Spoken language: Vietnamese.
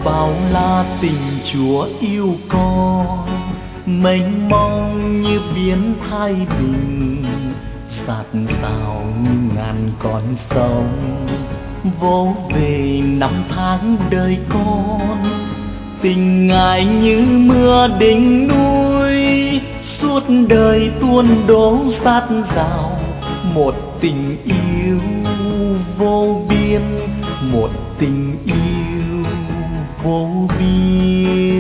bao la tình Chúa yêu con, mênh mông như biển Thái Bình, dạt dào như ngàn con sông vỗ về năm tháng đời con. Tình Ngài như mưa đỉnh núi, suốt đời tuôn đổ dạt dào. Một tình yêu vô biên, một tình yêu vô biên.